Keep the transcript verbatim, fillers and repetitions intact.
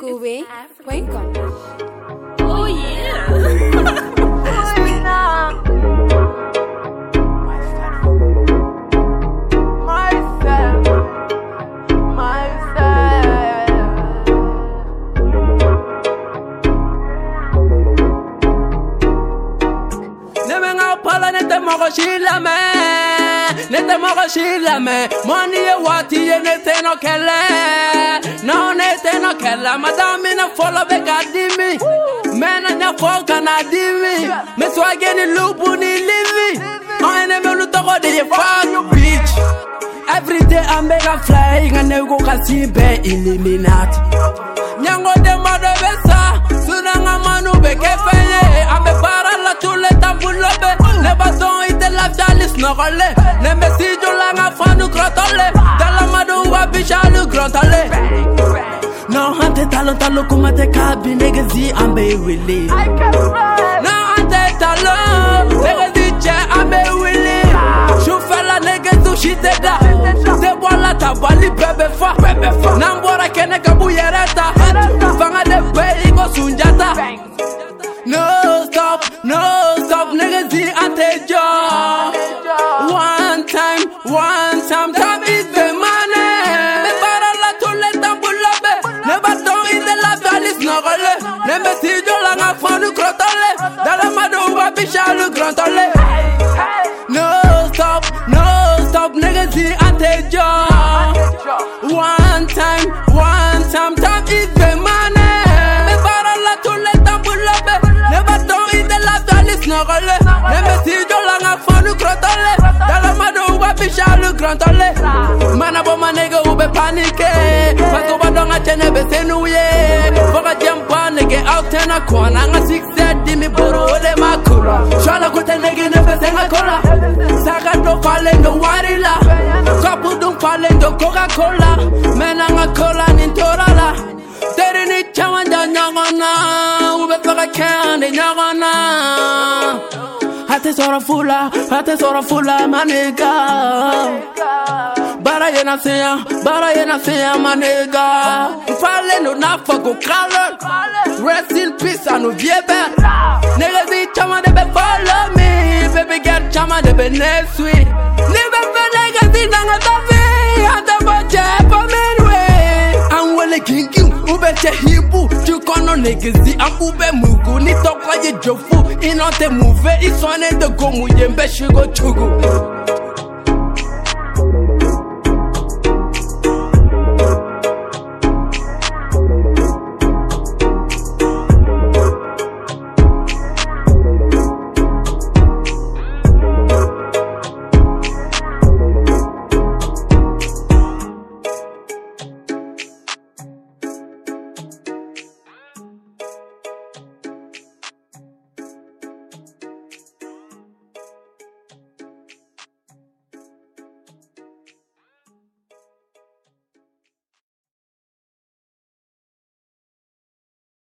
Scooby, Winkle. Oh yeah. Nete moko shila me, nete moko shila me. Money ye wati ye nete no kele, no nete no kele. Madame na follow be kadimi, mena nya foka na dimi. Me swage ni lupu ni livi, on ene me lutoko de ye fuck bitch. Every day I make a fly, and I go kasi be Illuminati. Nyango de mother besa, sunanga manu be kefeye. Ame para la chule tambulobe. Never don't eat the life that is not ole. Nembe si jolanga fanu krotole. Dala madu wa bishalu krotole. No hante talo talo kumate kabi negezi ambe willy. No hante talo negezi che ambe willy. Shufela negezu shiteda. Se wala tabali bebe fa. Nambora kene kabu yereta. Fanga de pei go sunjata. No stop, no stop, niggas the antejo. One time, one time, time is the money. Me para la tole tambulobe. Never don't eat the life that is not ole. Never see you long a fanu krotole. Dala madu wa bishalu krotole. No stop, no stop, niggas the antejo. One time, one time, time is the money. Me para la tole tambulobe. Never don't eat the life that is not ole. Never see you long a fanu krotole. Dala madu wa bishalu krotole. Mana bo ma nigga ube panike. Pato ba donga chene be senuye. Foga jampa nigga out ten a kwana. Nga six set di mi boro ole makura. Shala kote nigga nebe senga kola. Saga do fale no warila. Kapu dum fale do Coca-Cola. Mena nga cola nintorala. Tere ni chawanja nyagona. Ube foga kande nyagona. Hate sora fula, hate sora fula my nigga. Bara yena seya, bara yena seya my nigga. Fale no na fuck color. Rest in peace I no viebe. Niggas be chama de be follow me. Baby girl chama de be next week. Live for niggas be nanga tavi. Ante boche for midway. I'm wele kinking, ube che hibu. Tu kono niggas di am ube mugu. Ni toka ye jofu, inante move. Iswane de gomu yembe shigo chugu.